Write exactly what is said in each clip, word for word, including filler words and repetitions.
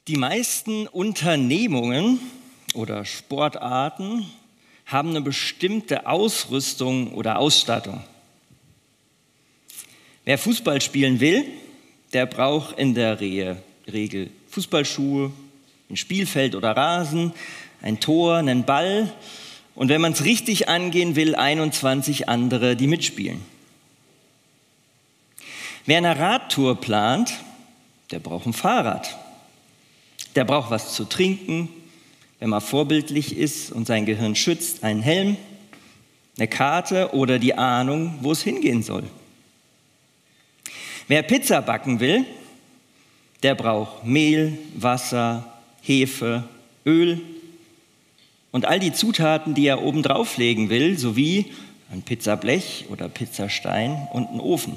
Die meisten Unternehmungen oder Sportarten haben eine bestimmte Ausrüstung oder Ausstattung. Wer Fußball spielen will, der braucht in der Regel Fußballschuhe, ein Spielfeld oder Rasen, ein Tor, einen Ball und wenn man es richtig angehen will, einundzwanzig andere, die mitspielen. Wer eine Radtour plant, der braucht ein Fahrrad. Der braucht was zu trinken, wenn man vorbildlich ist und sein Gehirn schützt, einen Helm, eine Karte oder die Ahnung, wo es hingehen soll. Wer Pizza backen will, der braucht Mehl, Wasser, Hefe, Öl und all die Zutaten, die er oben drauflegen will, sowie ein Pizzablech oder Pizzastein und einen Ofen.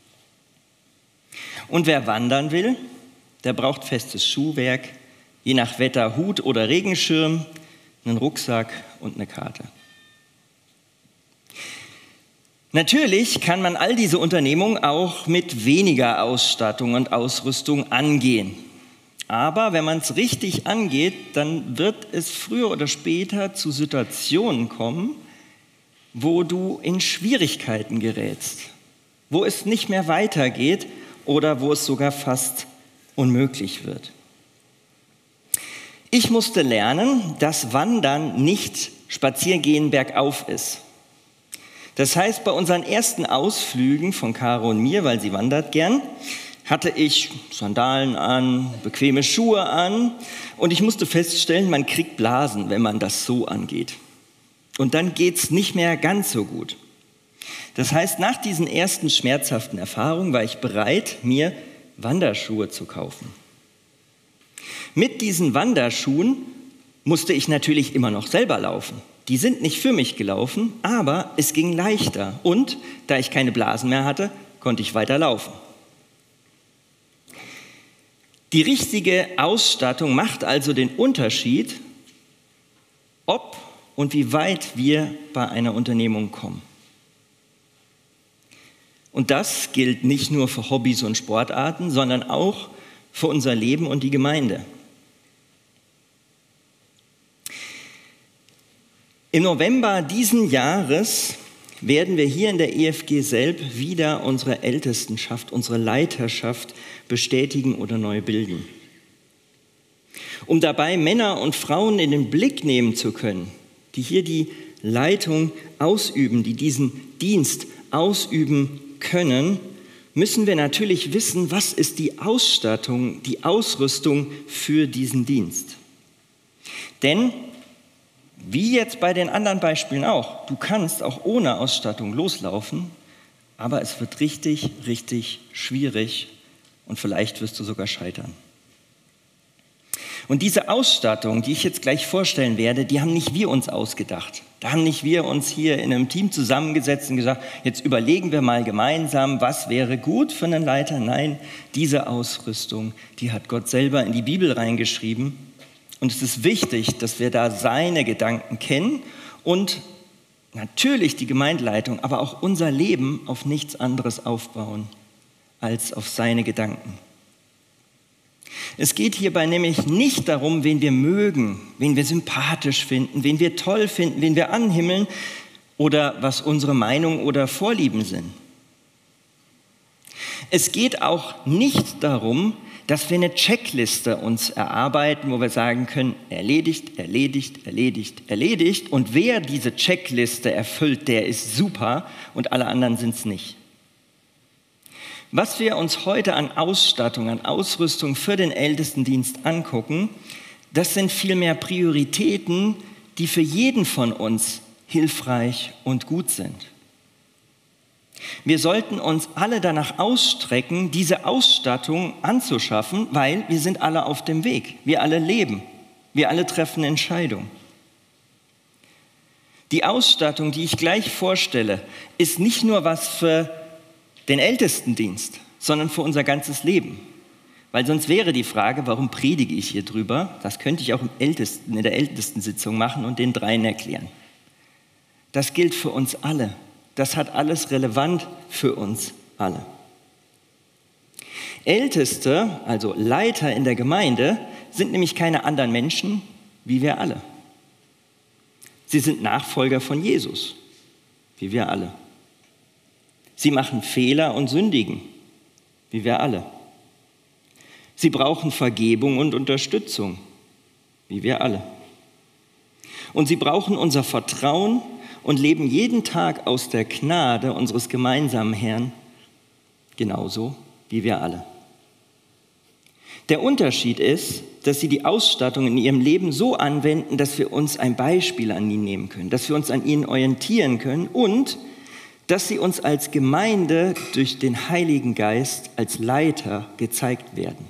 Und wer wandern will, der braucht festes Schuhwerk, je nach Wetter Hut oder Regenschirm, einen Rucksack und eine Karte. Natürlich kann man all diese Unternehmungen auch mit weniger Ausstattung und Ausrüstung angehen. Aber wenn man es richtig angeht, dann wird es früher oder später zu Situationen kommen, wo du in Schwierigkeiten gerätst, wo es nicht mehr weitergeht oder wo es sogar fast unmöglich wird. Ich musste lernen, dass Wandern nicht Spaziergehen bergauf ist. Das heißt, bei unseren ersten Ausflügen von Caro und mir, weil sie wandert gern, hatte ich Sandalen an, bequeme Schuhe an und ich musste feststellen, man kriegt Blasen, wenn man das so angeht. Und dann geht es nicht mehr ganz so gut. Das heißt, nach diesen ersten schmerzhaften Erfahrungen war ich bereit, mir Wanderschuhe zu kaufen. Mit diesen Wanderschuhen musste ich natürlich immer noch selber laufen. Die sind nicht für mich gelaufen, aber es ging leichter. Und da ich keine Blasen mehr hatte, konnte ich weiter laufen. Die richtige Ausstattung macht also den Unterschied, ob und wie weit wir bei einer Unternehmung kommen. Und das gilt nicht nur für Hobbys und Sportarten, sondern auch für unser Leben und die Gemeinde. Im November diesen Jahres werden wir hier in der E F G Selb wieder unsere Ältestenschaft, unsere Leiterschaft bestätigen oder neu bilden. Um dabei Männer und Frauen in den Blick nehmen zu können, die hier die Leitung ausüben, die diesen Dienst ausüben können, müssen wir natürlich wissen, was ist die Ausstattung, die Ausrüstung für diesen Dienst. Denn wie jetzt bei den anderen Beispielen auch, du kannst auch ohne Ausstattung loslaufen, aber es wird richtig, richtig schwierig und vielleicht wirst du sogar scheitern. Und diese Ausstattung, die ich jetzt gleich vorstellen werde, die haben nicht wir uns ausgedacht. Da haben nicht wir uns hier in einem Team zusammengesetzt und gesagt, jetzt überlegen wir mal gemeinsam, was wäre gut für einen Leiter. Nein, diese Ausrüstung, die hat Gott selber in die Bibel reingeschrieben. Und es ist wichtig, dass wir da seine Gedanken kennen und natürlich die Gemeindeleitung, aber auch unser Leben auf nichts anderes aufbauen als auf seine Gedanken. Es geht hierbei nämlich nicht darum, wen wir mögen, wen wir sympathisch finden, wen wir toll finden, wen wir anhimmeln oder was unsere Meinung oder Vorlieben sind. Es geht auch nicht darum, dass wir eine Checkliste uns erarbeiten, wo wir sagen können, erledigt, erledigt, erledigt, erledigt. Und wer diese Checkliste erfüllt, der ist super und alle anderen sind es nicht. Was wir uns heute an Ausstattung, an Ausrüstung für den Ältestendienst angucken, das sind vielmehr Prioritäten, die für jeden von uns hilfreich und gut sind. Wir sollten uns alle danach ausstrecken, diese Ausstattung anzuschaffen, weil wir sind alle auf dem Weg. Wir alle leben. Wir alle treffen Entscheidungen. Die Ausstattung, die ich gleich vorstelle, ist nicht nur was für den Ältestendienst, sondern für unser ganzes Leben. Weil sonst wäre die Frage, warum predige ich hier drüber? Das könnte ich auch im Ältesten, in der Ältestensitzung machen und den dreien erklären. Das gilt für uns alle. Das hat alles relevant für uns alle. Älteste, also Leiter in der Gemeinde, sind nämlich keine anderen Menschen wie wir alle. Sie sind Nachfolger von Jesus, wie wir alle. Sie machen Fehler und sündigen, wie wir alle. Sie brauchen Vergebung und Unterstützung, wie wir alle. Und sie brauchen unser Vertrauen und leben jeden Tag aus der Gnade unseres gemeinsamen Herrn, genauso wie wir alle. Der Unterschied ist, dass sie die Ausstattung in ihrem Leben so anwenden, dass wir uns ein Beispiel an ihnen nehmen können, dass wir uns an ihnen orientieren können und dass sie uns als Gemeinde durch den Heiligen Geist als Leiter gezeigt werden.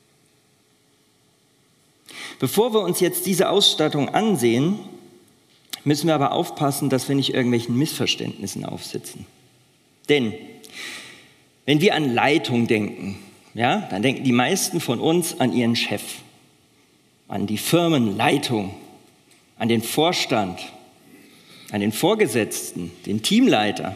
Bevor wir uns jetzt diese Ausstattung ansehen, müssen wir aber aufpassen, dass wir nicht irgendwelchen Missverständnissen aufsitzen. Denn wenn wir an Leitung denken, ja, dann denken die meisten von uns an ihren Chef, an die Firmenleitung, an den Vorstand, an den Vorgesetzten, den Teamleiter.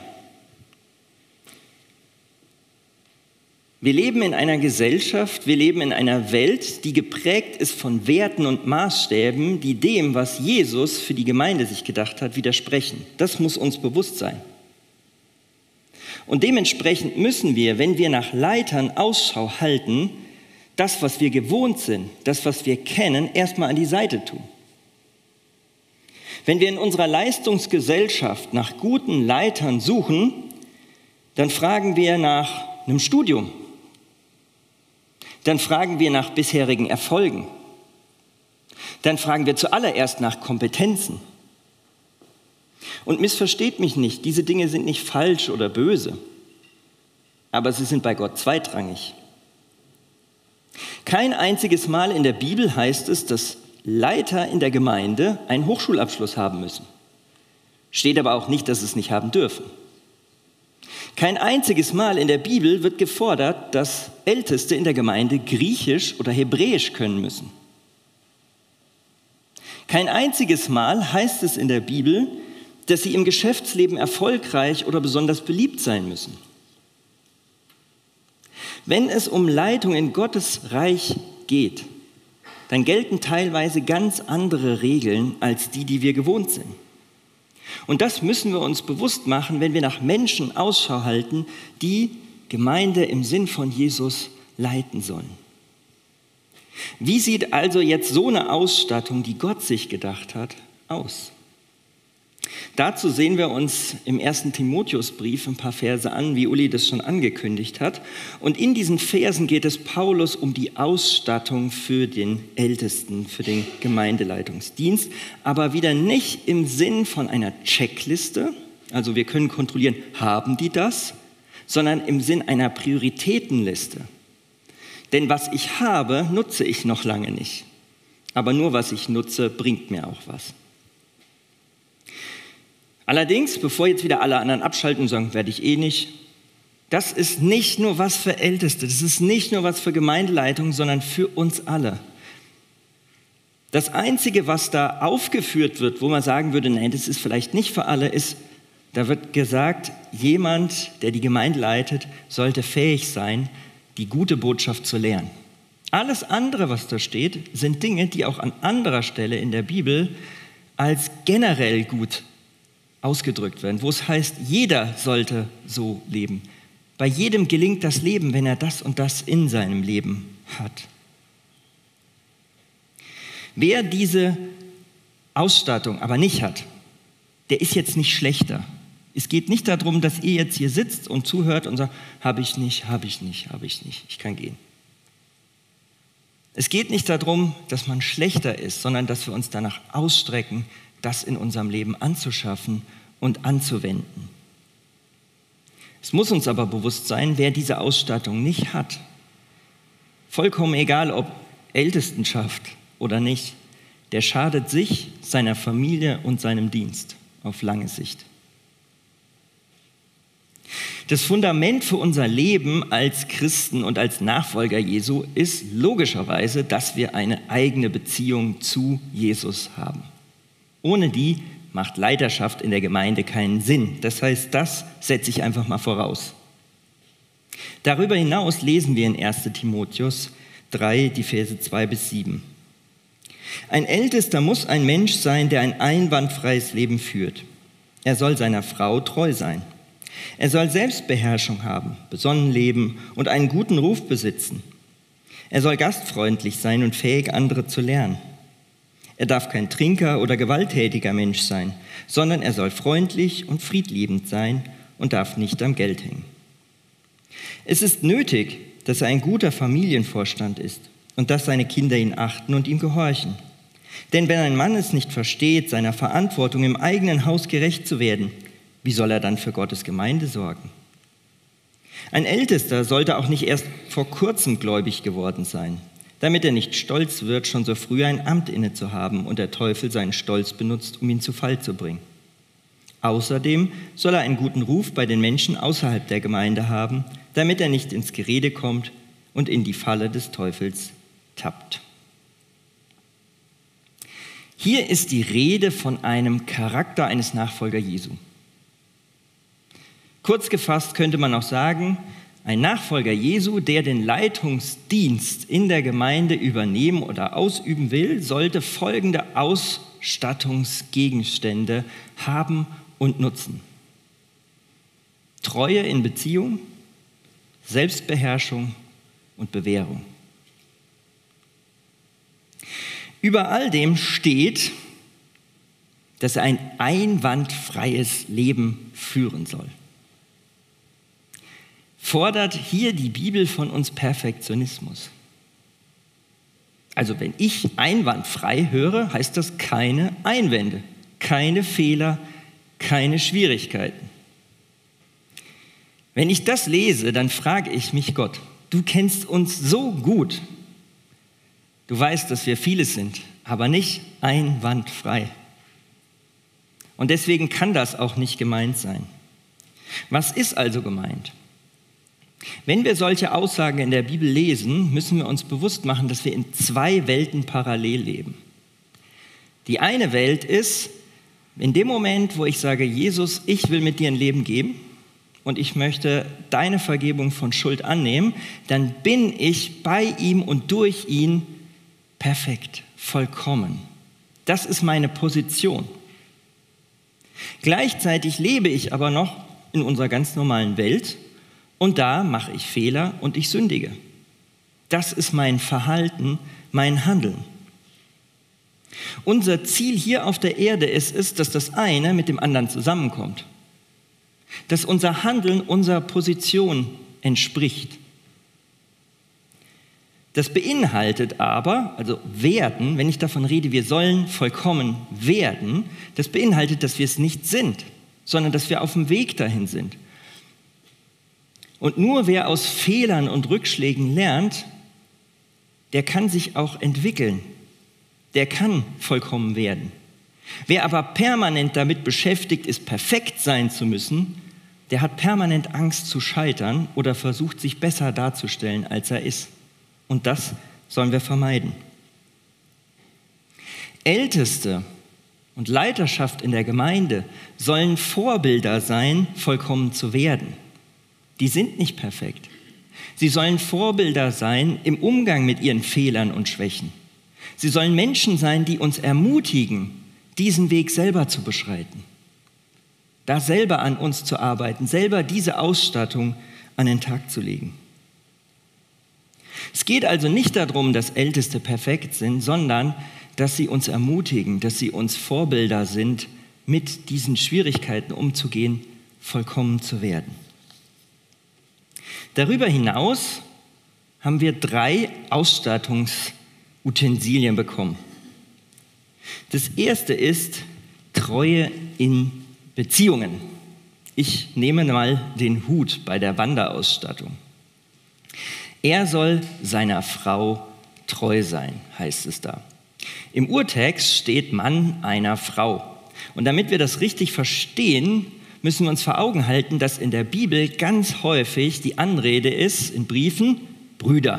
Wir leben in einer Gesellschaft, wir leben in einer Welt, die geprägt ist von Werten und Maßstäben, die dem, was Jesus für die Gemeinde sich gedacht hat, widersprechen. Das muss uns bewusst sein. Und dementsprechend müssen wir, wenn wir nach Leitern Ausschau halten, das, was wir gewohnt sind, das, was wir kennen, erstmal an die Seite tun. Wenn wir in unserer Leistungsgesellschaft nach guten Leitern suchen, dann fragen wir nach einem Studium. Dann fragen wir nach bisherigen Erfolgen. Dann fragen wir zuallererst nach Kompetenzen. Und missversteht mich nicht, diese Dinge sind nicht falsch oder böse, aber sie sind bei Gott zweitrangig. Kein einziges Mal in der Bibel heißt es, dass Leiter in der Gemeinde einen Hochschulabschluss haben müssen. Steht aber auch nicht, dass sie es nicht haben dürfen. Kein einziges Mal in der Bibel wird gefordert, dass Älteste in der Gemeinde Griechisch oder Hebräisch können müssen. Kein einziges Mal heißt es in der Bibel, dass sie im Geschäftsleben erfolgreich oder besonders beliebt sein müssen. Wenn es um Leitung in Gottes Reich geht, dann gelten teilweise ganz andere Regeln als die, die wir gewohnt sind. Und das müssen wir uns bewusst machen, wenn wir nach Menschen Ausschau halten, die Gemeinde im Sinn von Jesus leiten sollen. Wie sieht also jetzt so eine Ausstattung, die Gott sich gedacht hat, aus? Dazu sehen wir uns im ersten Timotheusbrief ein paar Verse an, wie Uli das schon angekündigt hat. Und in diesen Versen geht es Paulus um die Ausstattung für den Ältesten, für den Gemeindeleitungsdienst, aber wieder nicht im Sinn von einer Checkliste, also wir können kontrollieren, haben die das, sondern im Sinn einer Prioritätenliste. Denn was ich habe, nutze ich noch lange nicht. Aber nur was ich nutze, bringt mir auch was. Allerdings, bevor jetzt wieder alle anderen abschalten und sagen, werde ich eh nicht, das ist nicht nur was für Älteste, das ist nicht nur was für Gemeindeleitung, sondern für uns alle. Das Einzige, was da aufgeführt wird, wo man sagen würde, nein, das ist vielleicht nicht für alle, ist, da wird gesagt, jemand, der die Gemeinde leitet, sollte fähig sein, die gute Botschaft zu lehren. Alles andere, was da steht, sind Dinge, die auch an anderer Stelle in der Bibel als generell gut ausgedrückt werden, wo es heißt, jeder sollte so leben. Bei jedem gelingt das Leben, wenn er das und das in seinem Leben hat. Wer diese Ausstattung aber nicht hat, der ist jetzt nicht schlechter. Es geht nicht darum, dass ihr jetzt hier sitzt und zuhört und sagt, habe ich nicht, habe ich nicht, habe ich nicht, ich kann gehen. Es geht nicht darum, dass man schlechter ist, sondern dass wir uns danach ausstrecken, das in unserem Leben anzuschaffen und anzuwenden. Es muss uns aber bewusst sein, wer diese Ausstattung nicht hat, vollkommen egal, ob Ältestenschaft oder nicht, der schadet sich, seiner Familie und seinem Dienst auf lange Sicht. Das Fundament für unser Leben als Christen und als Nachfolger Jesu ist logischerweise, dass wir eine eigene Beziehung zu Jesus haben. Ohne die macht Leiterschaft in der Gemeinde keinen Sinn. Das heißt, das setze ich einfach mal voraus. Darüber hinaus lesen wir in erster Timotheus drei, die Verse zwei bis sieben. Ein Ältester muss ein Mensch sein, der ein einwandfreies Leben führt. Er soll seiner Frau treu sein. Er soll Selbstbeherrschung haben, besonnen leben und einen guten Ruf besitzen. Er soll gastfreundlich sein und fähig, andere zu lernen. Er darf kein Trinker oder gewalttätiger Mensch sein, sondern er soll freundlich und friedliebend sein und darf nicht am Geld hängen. Es ist nötig, dass er ein guter Familienvorstand ist und dass seine Kinder ihn achten und ihm gehorchen. Denn wenn ein Mann es nicht versteht, seiner Verantwortung im eigenen Haus gerecht zu werden, wie soll er dann für Gottes Gemeinde sorgen? Ein Ältester sollte auch nicht erst vor kurzem gläubig geworden sein, damit er nicht stolz wird, schon so früh ein Amt inne zu haben und der Teufel seinen Stolz benutzt, um ihn zu Fall zu bringen. Außerdem soll er einen guten Ruf bei den Menschen außerhalb der Gemeinde haben, damit er nicht ins Gerede kommt und in die Falle des Teufels tappt. Hier ist die Rede von einem Charakter eines Nachfolger Jesu. Kurz gefasst könnte man auch sagen, ein Nachfolger Jesu, der den Leitungsdienst in der Gemeinde übernehmen oder ausüben will, sollte folgende Ausstattungsgegenstände haben und nutzen: Treue in Beziehung, Selbstbeherrschung und Bewährung. Über all dem steht, dass er ein einwandfreies Leben führen soll. Fordert hier die Bibel von uns Perfektionismus? Also wenn ich einwandfrei höre, heißt das keine Einwände, keine Fehler, keine Schwierigkeiten. Wenn ich das lese, dann frage ich mich: Gott, du kennst uns so gut. Du weißt, dass wir vieles sind, aber nicht einwandfrei. Und deswegen kann das auch nicht gemeint sein. Was ist also gemeint? Wenn wir solche Aussagen in der Bibel lesen, müssen wir uns bewusst machen, dass wir in zwei Welten parallel leben. Die eine Welt ist, in dem Moment, wo ich sage: Jesus, ich will mit dir ein Leben geben und ich möchte deine Vergebung von Schuld annehmen, dann bin ich bei ihm und durch ihn perfekt, vollkommen. Das ist meine Position. Gleichzeitig lebe ich aber noch in unserer ganz normalen Welt und da mache ich Fehler und ich sündige. Das ist mein Verhalten, mein Handeln. Unser Ziel hier auf der Erde ist es, dass das eine mit dem anderen zusammenkommt. Dass unser Handeln unserer Position entspricht. Das beinhaltet aber, also werden, wenn ich davon rede, wir sollen vollkommen werden, das beinhaltet, dass wir es nicht sind, sondern dass wir auf dem Weg dahin sind. Und nur wer aus Fehlern und Rückschlägen lernt, der kann sich auch entwickeln, der kann vollkommen werden. Wer aber permanent damit beschäftigt ist, perfekt sein zu müssen, der hat permanent Angst zu scheitern oder versucht, sich besser darzustellen, als er ist. Und das sollen wir vermeiden. Älteste und Leiterschaft in der Gemeinde sollen Vorbilder sein, vollkommen zu werden. Die sind nicht perfekt. Sie sollen Vorbilder sein im Umgang mit ihren Fehlern und Schwächen. Sie sollen Menschen sein, die uns ermutigen, diesen Weg selber zu beschreiten. Da selber an uns zu arbeiten, selber diese Ausstattung an den Tag zu legen. Es geht also nicht darum, dass Älteste perfekt sind, sondern dass sie uns ermutigen, dass sie uns Vorbilder sind, mit diesen Schwierigkeiten umzugehen, vollkommen zu werden. Darüber hinaus haben wir drei Ausstattungsutensilien bekommen. Das erste ist Treue in Beziehungen. Ich nehme mal den Hut bei der Wanderausstattung. Er soll seiner Frau treu sein, heißt es da. Im Urtext steht Mann einer Frau. Und damit wir das richtig verstehen, müssen wir uns vor Augen halten, dass in der Bibel ganz häufig die Anrede ist, in Briefen, Brüder.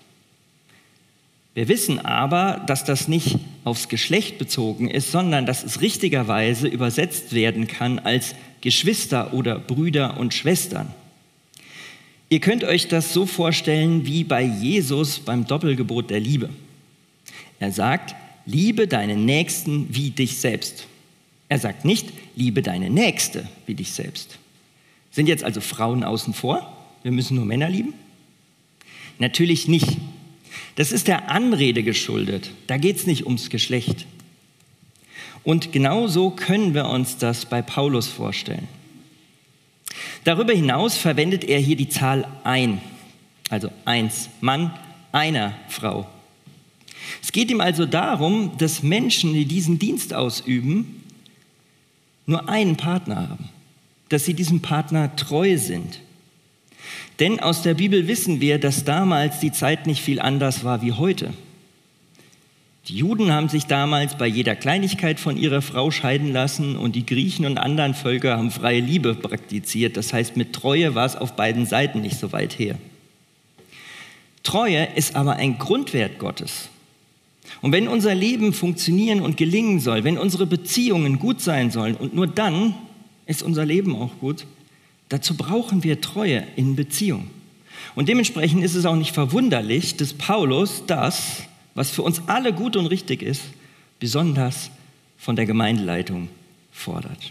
Wir wissen aber, dass das nicht aufs Geschlecht bezogen ist, sondern dass es richtigerweise übersetzt werden kann als Geschwister oder Brüder und Schwestern. Ihr könnt euch das so vorstellen wie bei Jesus beim Doppelgebot der Liebe. Er sagt, liebe deinen Nächsten wie dich selbst. Er sagt nicht, liebe deine Nächste wie dich selbst. Sind jetzt also Frauen außen vor? Wir müssen nur Männer lieben? Natürlich nicht. Das ist der Anrede geschuldet. Da geht es nicht ums Geschlecht. Und genau so können wir uns das bei Paulus vorstellen. Darüber hinaus verwendet er hier die Zahl ein, also eins, Mann, einer Frau. Es geht ihm also darum, dass Menschen, die diesen Dienst ausüben, nur einen Partner haben, dass sie diesem Partner treu sind. Denn aus der Bibel wissen wir, dass damals die Zeit nicht viel anders war wie heute. Die Juden haben sich damals bei jeder Kleinigkeit von ihrer Frau scheiden lassen und die Griechen und anderen Völker haben freie Liebe praktiziert. Das heißt, mit Treue war es auf beiden Seiten nicht so weit her. Treue ist aber ein Grundwert Gottes. Und wenn unser Leben funktionieren und gelingen soll, wenn unsere Beziehungen gut sein sollen und nur dann ist unser Leben auch gut, dazu brauchen wir Treue in Beziehung. Und dementsprechend ist es auch nicht verwunderlich, dass Paulus das, was für uns alle gut und richtig ist, besonders von der Gemeindeleitung fordert.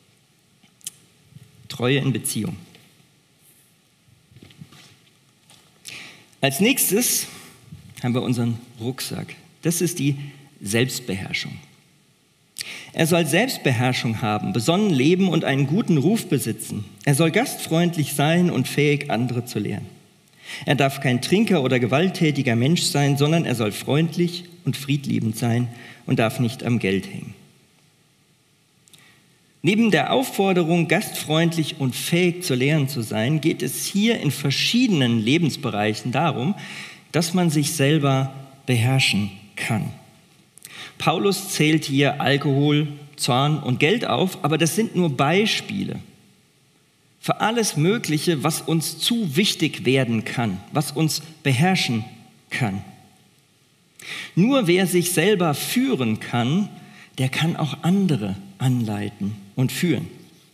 Treue in Beziehung. Als nächstes haben wir unseren Rucksack. Das ist die Selbstbeherrschung. Er soll Selbstbeherrschung haben, besonnen leben und einen guten Ruf besitzen. Er soll gastfreundlich sein und fähig, andere zu lehren. Er darf kein Trinker oder gewalttätiger Mensch sein, sondern er soll freundlich und friedliebend sein und darf nicht am Geld hängen. Neben der Aufforderung, gastfreundlich und fähig zu lehren zu sein, geht es hier in verschiedenen Lebensbereichen darum, dass man sich selber beherrschen kann. Paulus zählt hier Alkohol, Zorn und Geld auf, aber das sind nur Beispiele für alles Mögliche, was uns zu wichtig werden kann, was uns beherrschen kann. Nur wer sich selber führen kann, der kann auch andere anleiten und führen.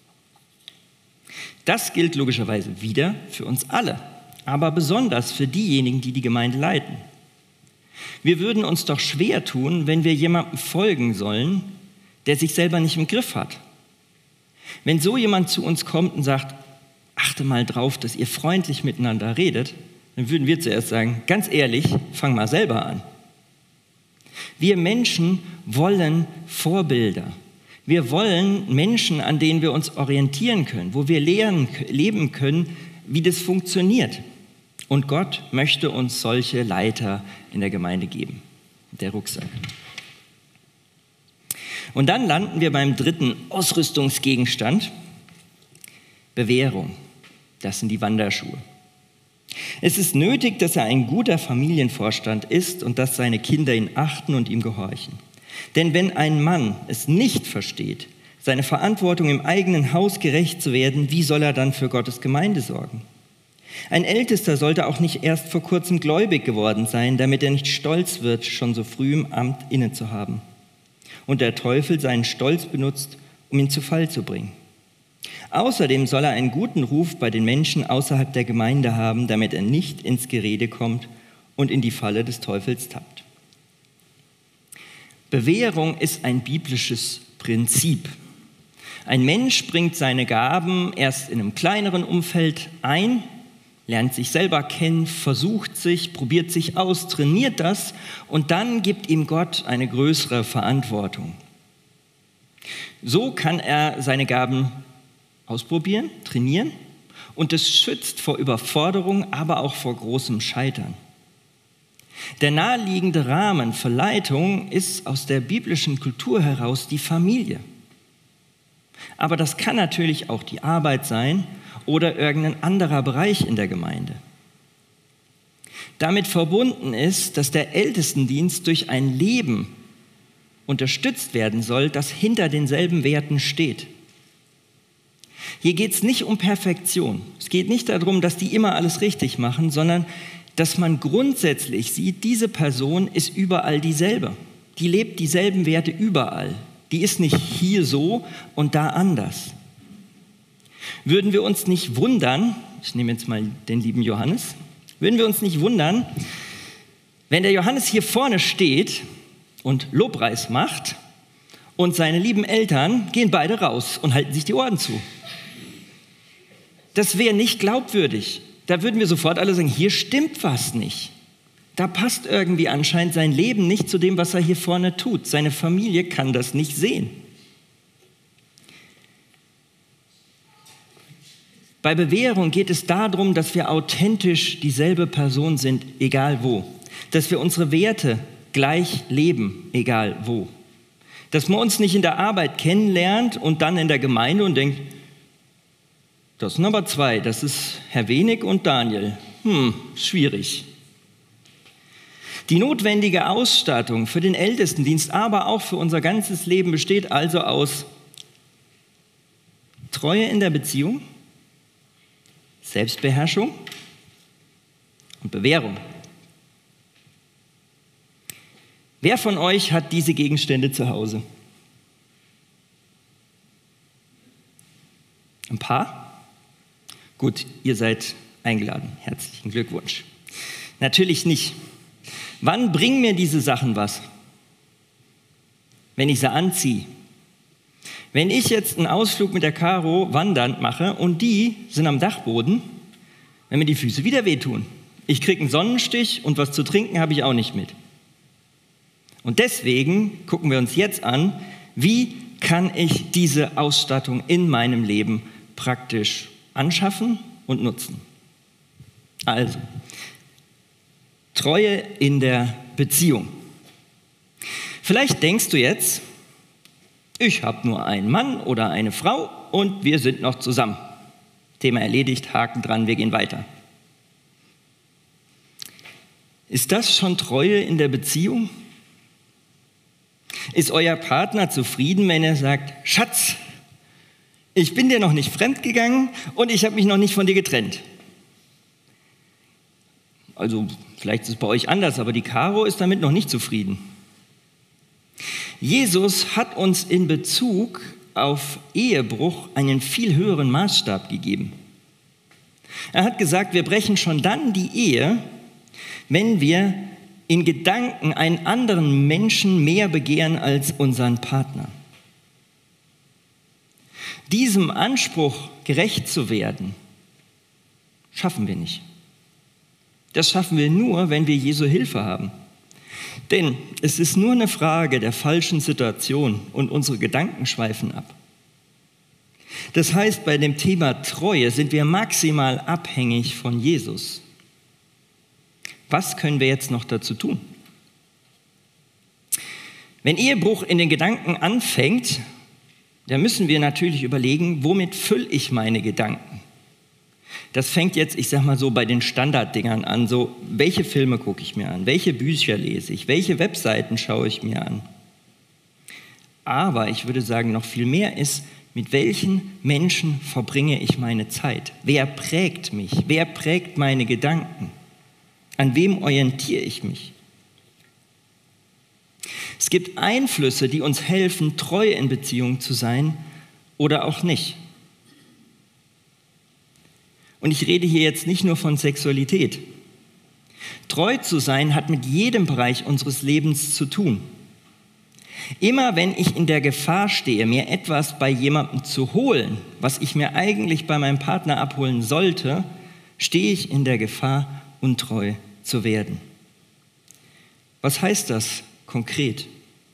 Das gilt logischerweise wieder für uns alle, aber besonders für diejenigen, die die Gemeinde leiten. Wir würden uns doch schwer tun, wenn wir jemandem folgen sollen, der sich selber nicht im Griff hat. Wenn so jemand zu uns kommt und sagt, achte mal drauf, dass ihr freundlich miteinander redet, dann würden wir zuerst sagen, ganz ehrlich, fang mal selber an. Wir Menschen wollen Vorbilder. Wir wollen Menschen, an denen wir uns orientieren können, wo wir lernen, leben können, wie das funktioniert. Und Gott möchte uns solche Leiter in der Gemeinde geben. Der Rucksack. Und dann landen wir beim dritten Ausrüstungsgegenstand, Bewährung. Das sind die Wanderschuhe. Es ist nötig, dass er ein guter Familienvorstand ist und dass seine Kinder ihn achten und ihm gehorchen. Denn wenn ein Mann es nicht versteht, seine Verantwortung im eigenen Haus gerecht zu werden, wie soll er dann für Gottes Gemeinde sorgen? Ein Ältester sollte auch nicht erst vor kurzem gläubig geworden sein, damit er nicht stolz wird, schon so früh im Amt inne zu haben. Und der Teufel seinen Stolz benutzt, um ihn zu Fall zu bringen. Außerdem soll er einen guten Ruf bei den Menschen außerhalb der Gemeinde haben, damit er nicht ins Gerede kommt und in die Falle des Teufels tappt. Bewährung ist ein biblisches Prinzip. Ein Mensch bringt seine Gaben erst in einem kleineren Umfeld ein, lernt sich selber kennen, versucht sich, probiert sich aus, trainiert das und dann gibt ihm Gott eine größere Verantwortung. So kann er seine Gaben ausprobieren, trainieren und es schützt vor Überforderung, aber auch vor großem Scheitern. Der naheliegende Rahmen für Leitung ist aus der biblischen Kultur heraus die Familie. Aber das kann natürlich auch die Arbeit sein oder irgendein anderer Bereich in der Gemeinde. Damit verbunden ist, dass der Ältestendienst durch ein Leben unterstützt werden soll, das hinter denselben Werten steht. Hier geht es nicht um Perfektion. Es geht nicht darum, dass die immer alles richtig machen, sondern dass man grundsätzlich sieht, diese Person ist überall dieselbe. Die lebt dieselben Werte überall. Die ist nicht hier so und da anders. würden wir uns nicht wundern, ich nehme jetzt mal den lieben Johannes, würden wir uns nicht wundern, wenn der Johannes hier vorne steht und Lobpreis macht und seine lieben Eltern gehen beide raus und halten sich die Ohren zu. Das wäre nicht glaubwürdig. Da würden wir sofort alle sagen, hier stimmt was nicht. Da passt irgendwie anscheinend sein Leben nicht zu dem, was er hier vorne tut. Seine Familie kann das nicht sehen. Bei Bewährung geht es darum, dass wir authentisch dieselbe Person sind, egal wo. Dass wir unsere Werte gleich leben, egal wo. Dass man uns nicht in der Arbeit kennenlernt und dann in der Gemeinde und denkt, das sind aber zwei, das ist Herr Wenig und Daniel. Hm, schwierig. Die notwendige Ausstattung für den Ältestendienst, aber auch für unser ganzes Leben besteht also aus Treue in der Beziehung, Selbstbeherrschung und Bewährung. Wer von euch hat diese Gegenstände zu Hause? Ein paar? Gut, ihr seid eingeladen. Herzlichen Glückwunsch. Natürlich nicht. Wann bringen mir diese Sachen was? Wenn ich sie anziehe. Wenn ich jetzt einen Ausflug mit der Caro wandern mache und die sind am Dachboden, wenn mir die Füße wieder wehtun. Ich kriege einen Sonnenstich und was zu trinken habe ich auch nicht mit. Und deswegen gucken wir uns jetzt an, wie kann ich diese Ausstattung in meinem Leben praktisch anschaffen und nutzen. Also, Treue in der Beziehung. Vielleicht denkst du jetzt, ich habe nur einen Mann oder eine Frau und wir sind noch zusammen. Thema erledigt, Haken dran, wir gehen weiter. Ist das schon Treue in der Beziehung? Ist euer Partner zufrieden, wenn er sagt, Schatz, ich bin dir noch nicht fremdgegangen und ich habe mich noch nicht von dir getrennt? Also vielleicht ist es bei euch anders, aber die Caro ist damit noch nicht zufrieden. Jesus hat uns in Bezug auf Ehebruch einen viel höheren Maßstab gegeben. Er hat gesagt, wir brechen schon dann die Ehe, wenn wir in Gedanken einen anderen Menschen mehr begehren als unseren Partner. Diesem Anspruch gerecht zu werden, schaffen wir nicht. Das schaffen wir nur, wenn wir Jesu Hilfe haben. Denn es ist nur eine Frage der falschen Situation und unsere Gedanken schweifen ab. Das heißt, bei dem Thema Treue sind wir maximal abhängig von Jesus. Was können wir jetzt noch dazu tun? Wenn Ehebruch in den Gedanken anfängt, dann müssen wir natürlich überlegen, womit fülle ich meine Gedanken? Das fängt jetzt, ich sag mal so, bei den Standarddingern an. So, welche Filme gucke ich mir an? Welche Bücher lese ich? Welche Webseiten schaue ich mir an? Aber ich würde sagen, noch viel mehr ist, mit welchen Menschen verbringe ich meine Zeit? Wer prägt mich? Wer prägt meine Gedanken? An wem orientiere ich mich? Es gibt Einflüsse, die uns helfen, treu in Beziehung zu sein oder auch nicht. Und ich rede hier jetzt nicht nur von Sexualität. Treu zu sein hat mit jedem Bereich unseres Lebens zu tun. Immer wenn ich in der Gefahr stehe, mir etwas bei jemandem zu holen, was ich mir eigentlich bei meinem Partner abholen sollte, stehe ich in der Gefahr, untreu zu werden. Was heißt das konkret?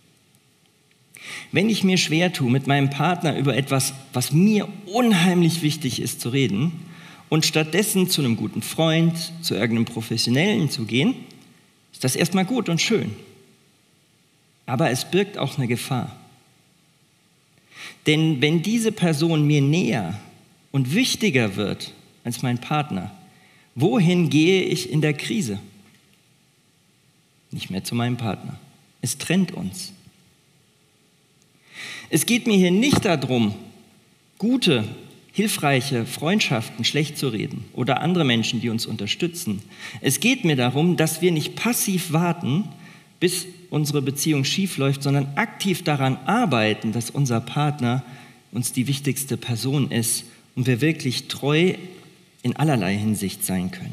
Wenn ich mir schwer tue, mit meinem Partner über etwas, was mir unheimlich wichtig ist, zu reden und stattdessen zu einem guten Freund, zu irgendeinem Professionellen zu gehen, ist das erstmal gut und schön. Aber es birgt auch eine Gefahr. Denn wenn diese Person mir näher und wichtiger wird als mein Partner, wohin gehe ich in der Krise? Nicht mehr zu meinem Partner. Es trennt uns. Es geht mir hier nicht darum, gute, hilfreiche Freundschaften schlecht zu reden oder andere Menschen, die uns unterstützen. Es geht mir darum, dass wir nicht passiv warten, bis unsere Beziehung schief läuft, sondern aktiv daran arbeiten, dass unser Partner uns die wichtigste Person ist und wir wirklich treu in allerlei Hinsicht sein können.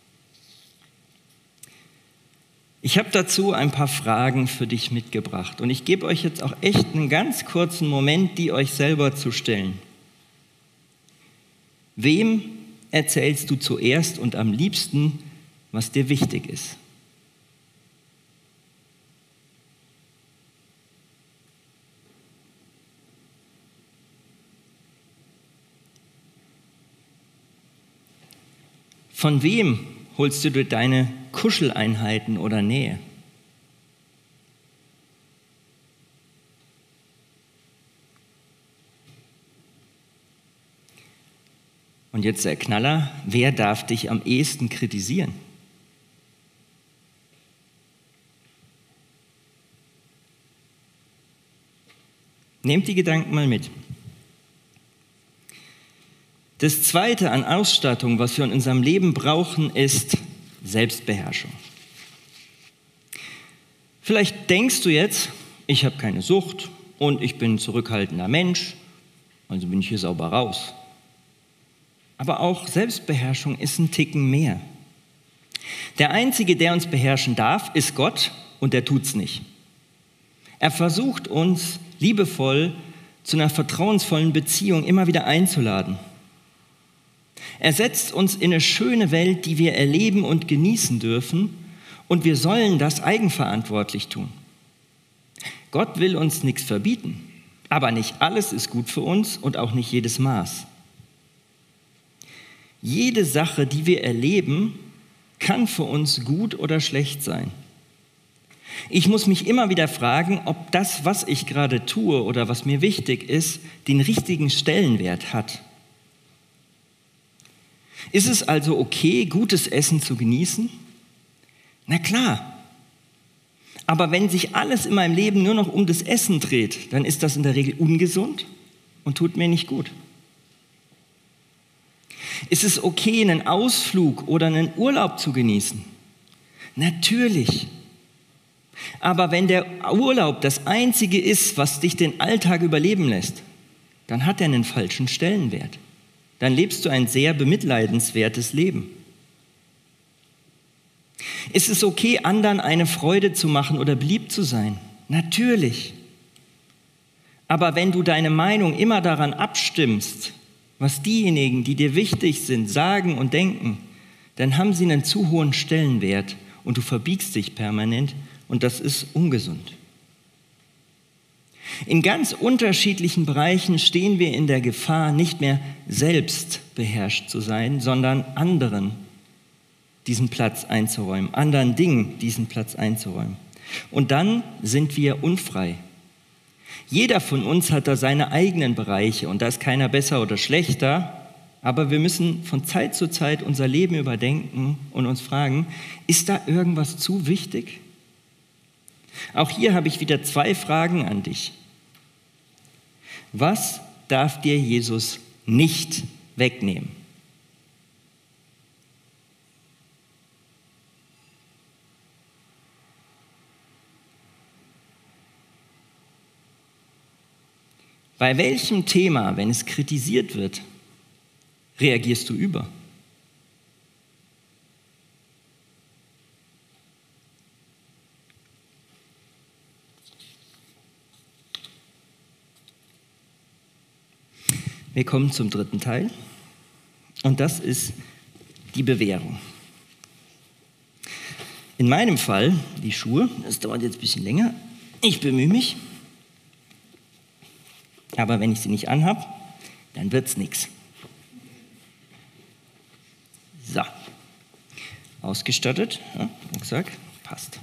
Ich habe dazu ein paar Fragen für dich mitgebracht und ich gebe euch jetzt auch echt einen ganz kurzen Moment, die euch selber zu stellen. Wem erzählst du zuerst und am liebsten, was dir wichtig ist? Von wem holst du dir deine Kuscheleinheiten oder Nähe? Und jetzt der Knaller, wer darf dich am ehesten kritisieren? Nehmt die Gedanken mal mit. Das Zweite an Ausstattung, was wir in unserem Leben brauchen, ist Selbstbeherrschung. Vielleicht denkst du jetzt, ich habe keine Sucht und ich bin ein zurückhaltender Mensch, also bin ich hier sauber raus. Aber auch Selbstbeherrschung ist ein Ticken mehr. Der Einzige, der uns beherrschen darf, ist Gott und der tut's nicht. Er versucht uns liebevoll zu einer vertrauensvollen Beziehung immer wieder einzuladen. Er setzt uns in eine schöne Welt, die wir erleben und genießen dürfen, und wir sollen das eigenverantwortlich tun. Gott will uns nichts verbieten, aber nicht alles ist gut für uns und auch nicht jedes Maß. Jede Sache, die wir erleben, kann für uns gut oder schlecht sein. Ich muss mich immer wieder fragen, ob das, was ich gerade tue oder was mir wichtig ist, den richtigen Stellenwert hat. Ist es also okay, gutes Essen zu genießen? Na klar. Aber wenn sich alles in meinem Leben nur noch um das Essen dreht, dann ist das in der Regel ungesund und tut mir nicht gut. Ist es okay, einen Ausflug oder einen Urlaub zu genießen? Natürlich. Aber wenn der Urlaub das Einzige ist, was dich den Alltag überleben lässt, dann hat er einen falschen Stellenwert. Dann lebst du ein sehr bemitleidenswertes Leben. Ist es okay, anderen eine Freude zu machen oder beliebt zu sein? Natürlich. Aber wenn du deine Meinung immer daran abstimmst, was diejenigen, die dir wichtig sind, sagen und denken, dann haben sie einen zu hohen Stellenwert und du verbiegst dich permanent und das ist ungesund. In ganz unterschiedlichen Bereichen stehen wir in der Gefahr, nicht mehr selbst beherrscht zu sein, sondern anderen diesen Platz einzuräumen, anderen Dingen diesen Platz einzuräumen. Und dann sind wir unfrei. Jeder von uns hat da seine eigenen Bereiche und da ist keiner besser oder schlechter, aber wir müssen von Zeit zu Zeit unser Leben überdenken und uns fragen, ist da irgendwas zu wichtig? Auch hier habe ich wieder zwei Fragen an dich. Was darf dir Jesus nicht wegnehmen? Bei welchem Thema, wenn es kritisiert wird, reagierst du über? Wir kommen zum dritten Teil und das ist die Bewährung. In meinem Fall, die Schuhe, das dauert jetzt ein bisschen länger, ich bemühe mich, aber wenn ich sie nicht anhab, dann wird es nichts. So, ausgestattet, ja, Rucksack, passt.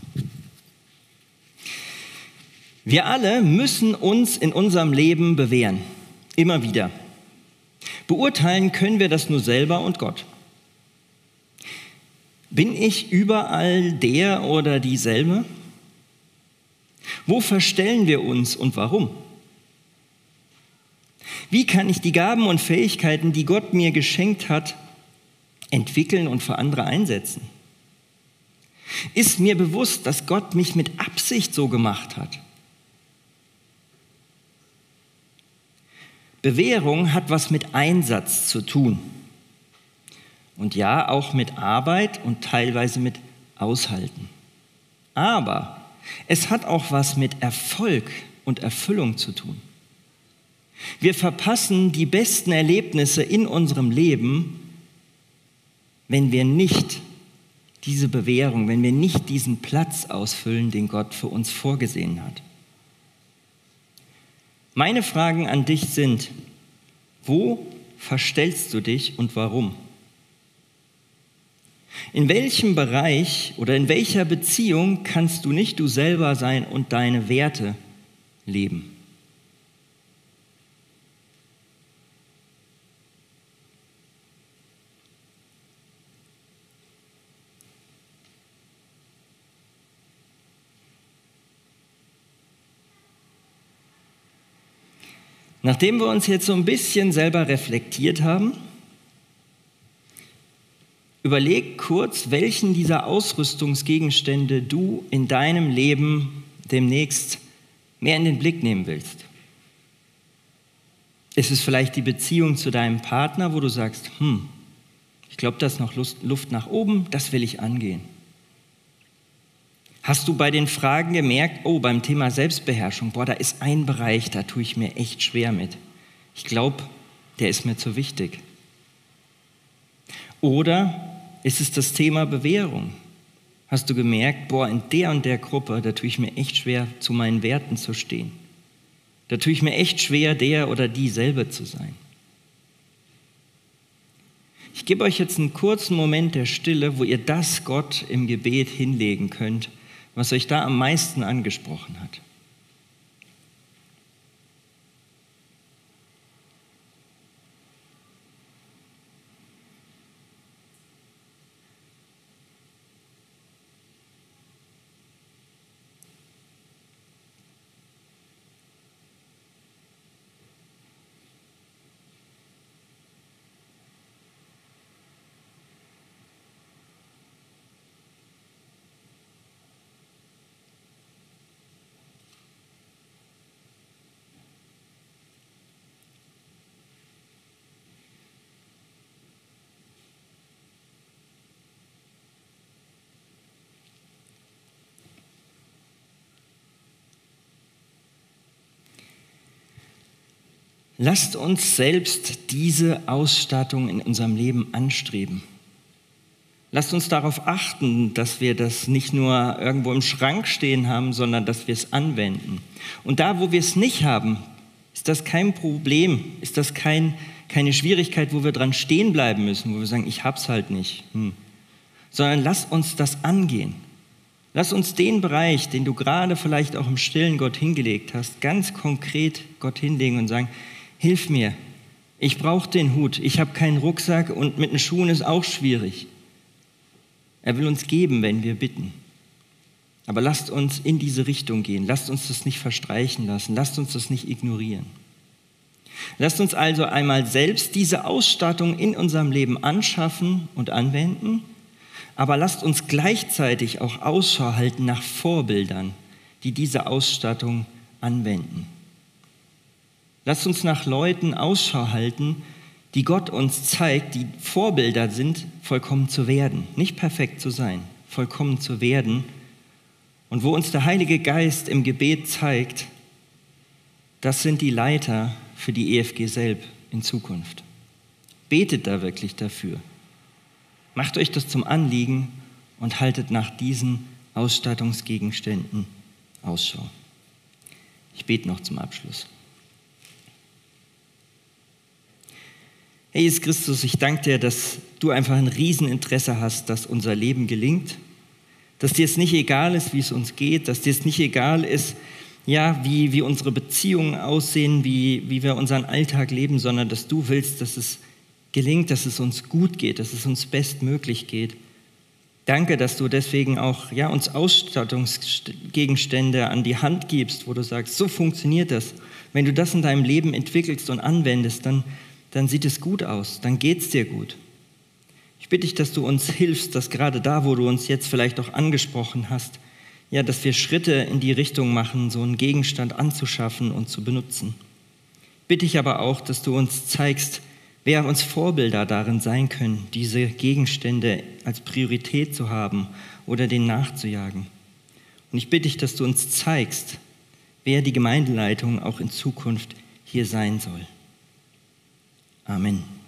Wir alle müssen uns in unserem Leben bewähren, immer wieder. Beurteilen können wir das nur selber und Gott. Bin ich überall der oder dieselbe? Wo verstellen wir uns und warum? Wie kann ich die Gaben und Fähigkeiten, die Gott mir geschenkt hat, entwickeln und für andere einsetzen? Ist mir bewusst, dass Gott mich mit Absicht so gemacht hat? Bewährung hat was mit Einsatz zu tun. Und ja, auch mit Arbeit und teilweise mit Aushalten. Aber es hat auch was mit Erfolg und Erfüllung zu tun. Wir verpassen die besten Erlebnisse in unserem Leben, wenn wir nicht diese Bewährung, wenn wir nicht diesen Platz ausfüllen, den Gott für uns vorgesehen hat. Meine Fragen an dich sind: Wo verstellst du dich und warum? In welchem Bereich oder in welcher Beziehung kannst du nicht du selber sein und deine Werte leben? Nachdem wir uns jetzt so ein bisschen selber reflektiert haben, überleg kurz, welchen dieser Ausrüstungsgegenstände du in deinem Leben demnächst mehr in den Blick nehmen willst. Ist es vielleicht die Beziehung zu deinem Partner, wo du sagst, hm, ich glaube, da ist noch Lust, Luft nach oben, das will ich angehen. Hast du bei den Fragen gemerkt, oh, beim Thema Selbstbeherrschung, boah, da ist ein Bereich, da tue ich mir echt schwer mit. Ich glaube, der ist mir zu wichtig. Oder ist es das Thema Bewährung? Hast du gemerkt, boah, in der und der Gruppe, da tue ich mir echt schwer, zu meinen Werten zu stehen. Da tue ich mir echt schwer, der oder dieselbe zu sein. Ich gebe euch jetzt einen kurzen Moment der Stille, wo ihr das Gott im Gebet hinlegen könnt, was euch da am meisten angesprochen hat. Lasst uns selbst diese Ausstattung in unserem Leben anstreben. Lasst uns darauf achten, dass wir das nicht nur irgendwo im Schrank stehen haben, sondern dass wir es anwenden. Und da, wo wir es nicht haben, ist das kein Problem, ist das kein, keine Schwierigkeit, wo wir dran stehen bleiben müssen, wo wir sagen, ich hab's halt nicht. Hm. Sondern lass uns das angehen. Lass uns den Bereich, den du gerade vielleicht auch im Stillen Gott hingelegt hast, ganz konkret Gott hinlegen und sagen, hilf mir, ich brauche den Hut, ich habe keinen Rucksack und mit den Schuhen ist auch schwierig. Er will uns geben, wenn wir bitten. Aber lasst uns in diese Richtung gehen, lasst uns das nicht verstreichen lassen, lasst uns das nicht ignorieren. Lasst uns also einmal selbst diese Ausstattung in unserem Leben anschaffen und anwenden, aber lasst uns gleichzeitig auch Ausschau halten nach Vorbildern, die diese Ausstattung anwenden. Lasst uns nach Leuten Ausschau halten, die Gott uns zeigt, die Vorbilder sind, vollkommen zu werden. Nicht perfekt zu sein, vollkommen zu werden. Und wo uns der Heilige Geist im Gebet zeigt, das sind die Leiter für die E F G Selb in Zukunft. Betet da wirklich dafür. Macht euch das zum Anliegen und haltet nach diesen Ausstattungsgegenständen Ausschau. Ich bete noch zum Abschluss. Herr Jesus Christus, ich danke dir, dass du einfach ein Rieseninteresse hast, dass unser Leben gelingt, dass dir es nicht egal ist, wie es uns geht, dass dir es nicht egal ist, ja, wie, wie unsere Beziehungen aussehen, wie, wie wir unseren Alltag leben, sondern dass du willst, dass es gelingt, dass es uns gut geht, dass es uns bestmöglich geht. Danke, dass du deswegen auch ja, uns Ausstattungsgegenstände an die Hand gibst, wo du sagst, so funktioniert das. Wenn du das in deinem Leben entwickelst und anwendest, dann dann sieht es gut aus, dann geht es dir gut. Ich bitte dich, dass du uns hilfst, dass gerade da, wo du uns jetzt vielleicht auch angesprochen hast, ja, dass wir Schritte in die Richtung machen, so einen Gegenstand anzuschaffen und zu benutzen. Ich bitte ich aber auch, dass du uns zeigst, wer uns Vorbilder darin sein können, diese Gegenstände als Priorität zu haben oder denen nachzujagen. Und ich bitte dich, dass du uns zeigst, wer die Gemeindeleitung auch in Zukunft hier sein soll. Amen.